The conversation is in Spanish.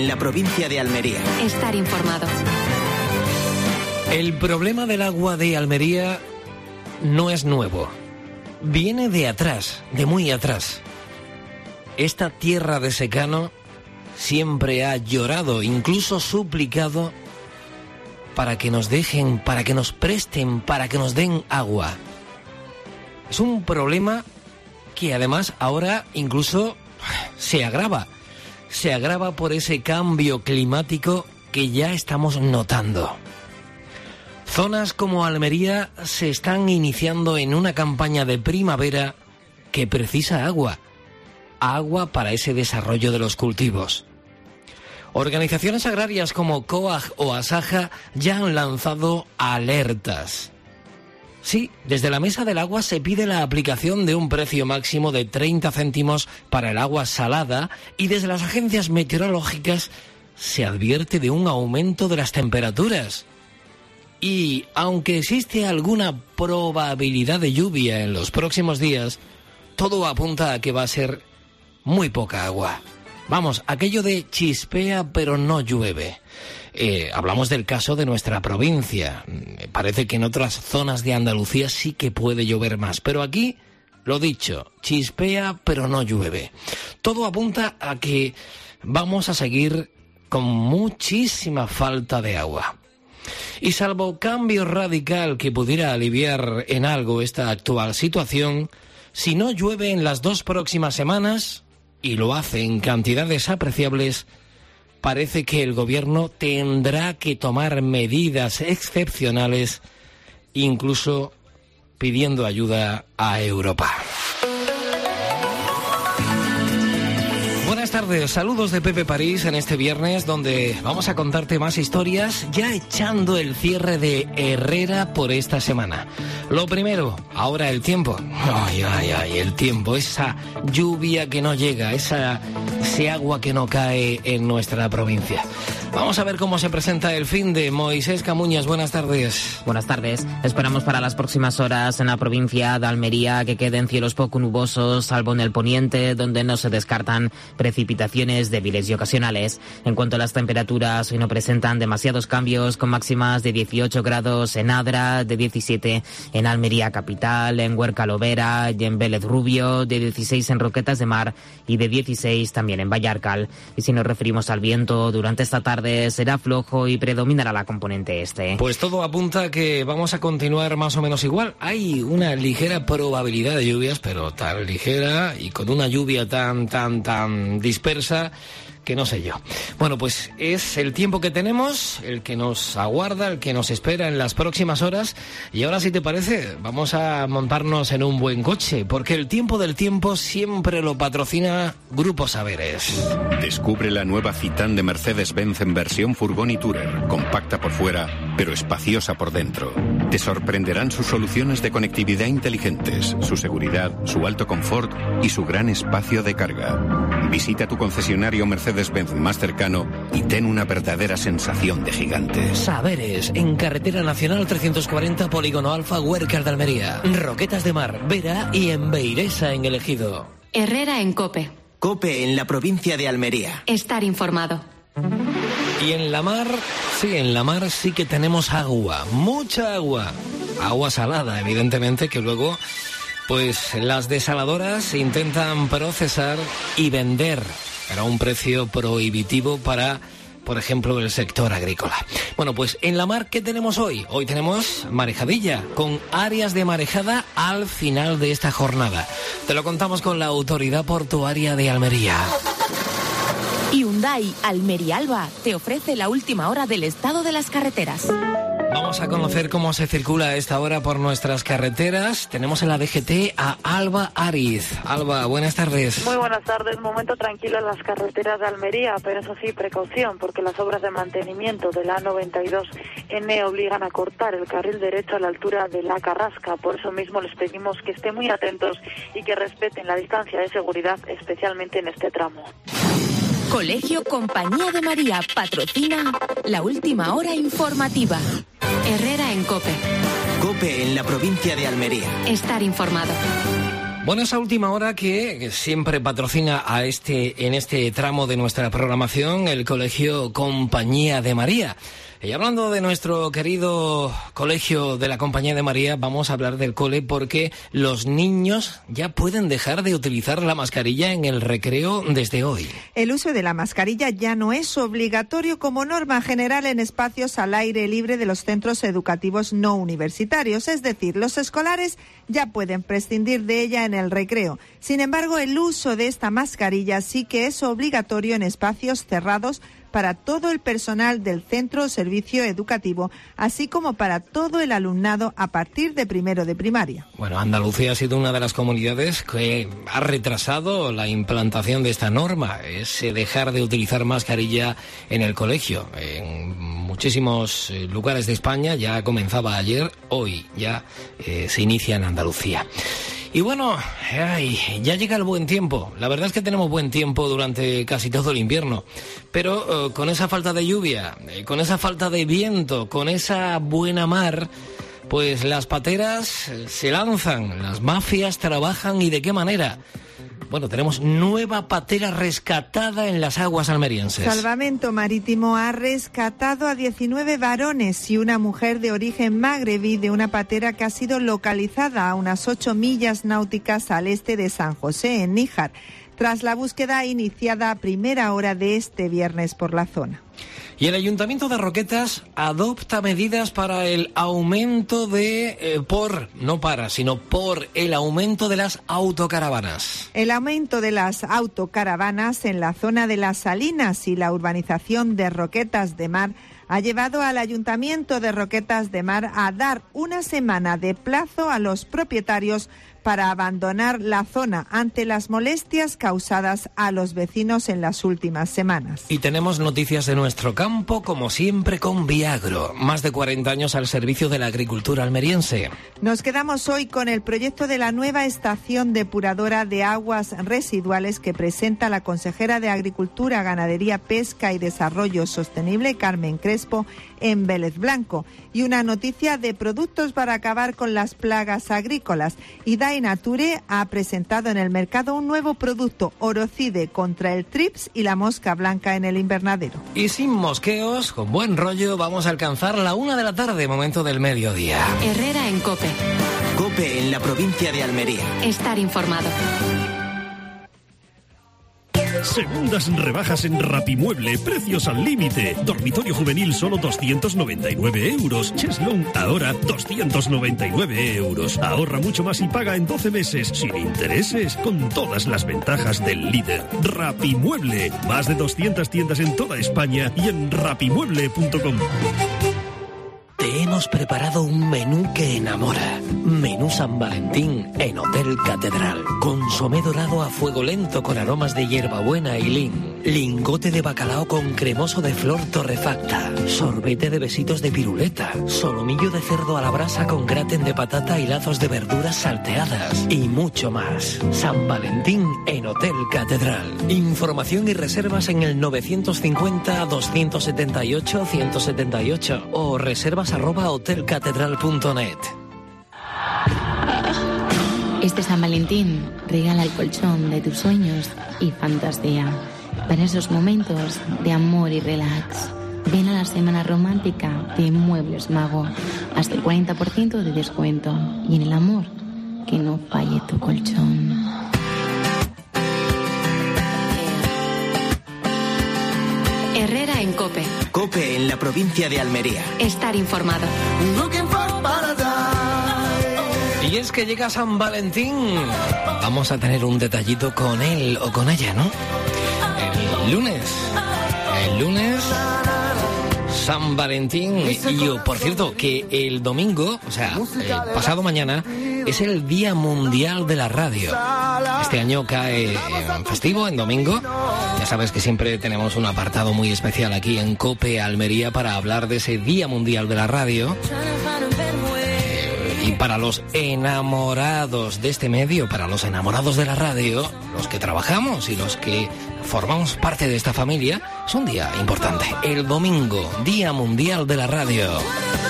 en la provincia de Almería. Estar informado. El problema del agua de Almería no es nuevo. Viene de atrás, de muy atrás. Esta tierra de secano siempre ha llorado, incluso suplicado, para que nos dejen, para que nos presten, para que nos den agua. Es un problema que además ahora incluso se agrava por ese cambio climático que ya estamos notando. Zonas como Almería se están iniciando en una campaña de primavera que precisa agua para ese desarrollo de los cultivos. Organizaciones agrarias como COAG o Asaja ya han lanzado alertas. Sí, desde la Mesa del Agua se pide la aplicación de un precio máximo de 30 céntimos para el agua salada y desde las agencias meteorológicas se advierte de un aumento de las temperaturas. Y aunque existe alguna probabilidad de lluvia en los próximos días, todo apunta a que va a ser muy poca agua. Vamos, aquello de chispea pero no llueve. Hablamos del caso de nuestra provincia. Parece que en otras zonas de Andalucía sí que puede llover más, pero aquí, lo dicho, chispea pero no llueve. Todo apunta a que vamos a seguir con muchísima falta de agua. Y salvo cambio radical que pudiera aliviar en algo esta actual situación, si no llueve en las 2 próximas semanas, y lo hace en cantidades apreciables, parece que el gobierno tendrá que tomar medidas excepcionales, incluso pidiendo ayuda a Europa. Buenas tardes, saludos de Pepe París en este viernes donde vamos a contarte más historias ya echando el cierre de Herrera por esta semana. Lo primero, ahora el tiempo. El tiempo, esa lluvia que no llega, ese agua que no cae en nuestra provincia. Vamos a ver cómo se presenta el fin de Moisés Camuñas. Buenas tardes. Buenas tardes. Esperamos para las próximas horas en la provincia de Almería que queden cielos poco nubosos, salvo en el poniente, donde no se descartan precipitaciones débiles y ocasionales. En cuanto a las temperaturas, hoy no presentan demasiados cambios, con máximas de 18 grados en Adra, de 17 en Almería capital, en Huerca Lovera y en Vélez Rubio, de 16 en Roquetas de Mar y de 16 también en Vallarcal. Y si nos referimos al viento, durante esta tarde será flojo y predominará la componente este. Pues todo apunta a que vamos a continuar más o menos igual. Hay una ligera probabilidad de lluvias, pero tan ligera y con una lluvia tan dispersa que no sé yo. Bueno, pues es el tiempo que tenemos, el que nos aguarda, el que nos espera en las próximas horas. Y ahora, si te parece, vamos a montarnos en un buen coche, porque el tiempo del tiempo siempre lo patrocina Grupo Saberes. Descubre la nueva Citan de Mercedes-Benz en versión furgón y tourer, compacta por fuera, pero espaciosa por dentro. Te sorprenderán sus soluciones de conectividad inteligentes, su seguridad, su alto confort y su gran espacio de carga. Visita tu concesionario Mercedes-Benz más cercano y ten una verdadera sensación de gigante. Saberes, en Carretera Nacional 340, Polígono Alfa, Huércal de Almería. Roquetas de Mar, Vera y en Beiresa, en El Ejido. Herrera en COPE. COPE en la provincia de Almería. Estar informado. Y en la mar sí que tenemos agua, mucha agua. Agua salada, evidentemente, que luego pues las desaladoras intentan procesar y vender, pero a un precio prohibitivo para, por ejemplo, el sector agrícola. Bueno, pues en la mar, ¿qué tenemos hoy? Hoy tenemos marejadilla, con áreas de marejada al final de esta jornada. Te lo contamos con la Autoridad Portuaria de Almería. Hyundai Almería Alba te ofrece la última hora del estado de las carreteras. Vamos a conocer cómo se circula a esta hora por nuestras carreteras. Tenemos en la DGT a Alba Ariz. Alba, buenas tardes. Muy buenas tardes. Momento tranquilo en las carreteras de Almería, pero eso sí, precaución, porque las obras de mantenimiento de la A92N obligan a cortar el carril derecho a la altura de La Carrasca. Por eso mismo les pedimos que estén muy atentos y que respeten la distancia de seguridad, especialmente en este tramo. Colegio Compañía de María patrocina la última hora informativa. Herrera en COPE. COPE en la provincia de Almería. Estar informado. Bueno, esa última hora que siempre patrocina en este tramo de nuestra programación el Colegio Compañía de María. Y hablando de nuestro querido Colegio de la Compañía de María, vamos a hablar del cole porque los niños ya pueden dejar de utilizar la mascarilla en el recreo desde hoy. El uso de la mascarilla ya no es obligatorio como norma general en espacios al aire libre de los centros educativos no universitarios, es decir, los escolares ya pueden prescindir de ella en el recreo. Sin embargo, el uso de esta mascarilla sí que es obligatorio en espacios cerrados para todo el personal del centro o servicio educativo, así como para todo el alumnado a partir de primero de primaria. Bueno, Andalucía ha sido una de las comunidades que ha retrasado la implantación de esta norma, ese dejar de utilizar mascarilla en el colegio. En muchísimos lugares de España ya comenzaba ayer, hoy ya se inicia en Andalucía. Y bueno, ya llega el buen tiempo. La verdad es que tenemos buen tiempo durante casi todo el invierno. Pero con esa falta de lluvia, con esa falta de viento, con esa buena mar, pues las pateras se lanzan, las mafias trabajan. ¿Y de qué manera? Bueno, tenemos nueva patera rescatada en las aguas almerienses. Salvamento Marítimo ha rescatado a 19 varones y una mujer de origen magrebí de una patera que ha sido localizada a unas 8 millas náuticas al este de San José, en Níjar, tras la búsqueda iniciada a primera hora de este viernes por la zona. Y el Ayuntamiento de Roquetas adopta medidas para el aumento por el aumento de las autocaravanas. El aumento de las autocaravanas en la zona de Las Salinas y la urbanización de Roquetas de Mar ha llevado al Ayuntamiento de Roquetas de Mar a dar una semana de plazo a los propietarios para abandonar la zona ante las molestias causadas a los vecinos en las últimas semanas. Y tenemos noticias de nuestro campo, como siempre, con Viagro. Más de 40 años al servicio de la agricultura almeriense. Nos quedamos hoy con el proyecto de la nueva estación depuradora de aguas residuales que presenta la consejera de Agricultura, Ganadería, Pesca y Desarrollo Sostenible, Carmen Crespo, en Vélez Blanco. Y una noticia de productos para acabar con las plagas agrícolas. Nature ha presentado en el mercado un nuevo producto, Orocide, contra el trips y la mosca blanca en el invernadero. Y sin mosqueos, con buen rollo, vamos a alcanzar la 1 de la tarde, momento del mediodía. Herrera en COPE. COPE en la provincia de Almería. Estar informado. Segundas rebajas en Rapimueble, precios al límite. Dormitorio juvenil solo 299 euros. Cheslong ahora 299 euros. Ahorra mucho más y paga en 12 meses, sin intereses, con todas las ventajas del líder. Rapimueble, más de 200 tiendas en toda España y en rapimueble.com. Te hemos preparado un menú que enamora. Menú San Valentín en Hotel Catedral. Consomé dorado a fuego lento con aromas de hierbabuena y lin. Lingote de bacalao con cremoso de flor torrefacta. Sorbete de besitos de piruleta. Solomillo de cerdo a la brasa con graten de patata y lazos de verduras salteadas. Y mucho más. San Valentín en Hotel Catedral. Información y reservas en el 950-278-178 o reservas@hotelcatedral.net. Este San Valentín regala el colchón de tus sueños y fantasía. Para esos momentos de amor y relax, ven a la semana romántica de Muebles Mago. Hasta el 40% de descuento. Y en el amor, que no falle tu colchón. Herrera en COPE. COPE en la provincia de Almería. Estar informado. Y es que llega San Valentín. Vamos a tener un detallito con él o con ella, ¿no? El lunes, San Valentín. Y por cierto, que el domingo, o sea, pasado mañana, es el Día Mundial de la Radio. Este año cae en festivo, en domingo. Ya sabes que siempre tenemos un apartado muy especial aquí en COPE Almería para hablar de ese Día Mundial de la Radio. Y para los enamorados de este medio, para los enamorados de la radio, los que trabajamos y los que formamos parte de esta familia, es un día importante. El domingo, Día Mundial de la Radio.